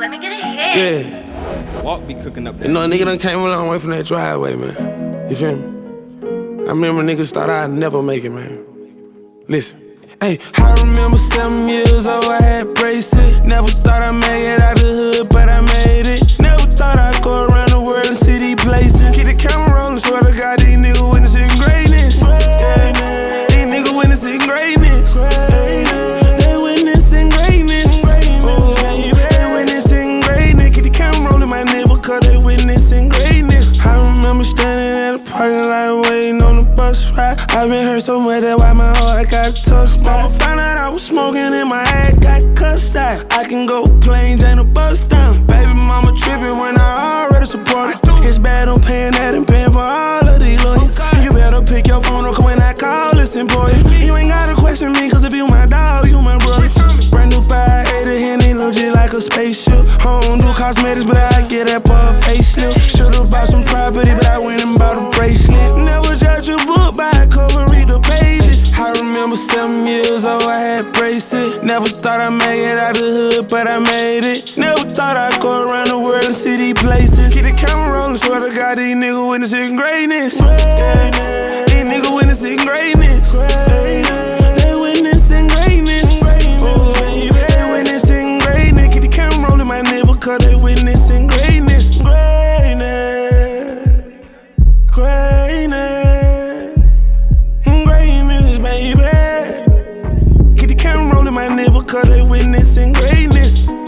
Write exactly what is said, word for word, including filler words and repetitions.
let me get a hit. Yeah. Walk be cooking up that. You know, a nigga done came a long way from that driveway, man. You feel me? I remember niggas thought I'd never make it, man. Listen. Hey, I remember seven years old, I had braces. Never thought I'd make it out the hood, but I made it. Never thought I'd go around the world and see these places. Keep the camera rolling, swear to God, these niggas witnessing greatness. Yeah, these niggas witnessing greatness. They witnessing greatness. Oh, they witnessing greatness. Keep the camera rolling, my nigga, cause they witnessing greatness. I remember standing at the parking lot waiting on the bus ride. I've been hurt so much that's why my heart got touched. Mama found out I was smoking and my head got cussed out. I can go planes, ain't no bus down. Baby mama tripping when I already supported. It's bad I'm paying that and paying for all of these lawyers. You better pick your phone up when I call, it's important. You ain't gotta question me, cause if you my dog, you my brother. Brand new five eighty and they look just like a spaceship. I don't do cosmetics, but I get that for a facelift. Should've bought some property, but I went and bought a bracelet. Never judge a book by a cover, read the pages. I remember seven years old, I had braces. Never thought I'd make it out the hood, but I made it. Never thought I'd go around the world and see these places. Keep the camera rolling, swear to God, these niggas witnessing greatness. Yeah, these niggas witnessing greatness. They witnessing greatness. Oh, they witnessing greatness. Keep the camera rolling, my nigga, cause they witnessing greatness. Greatness. Greatness. Greatness, baby. Keep the camera rolling, my nigga, cause they witnessing greatness.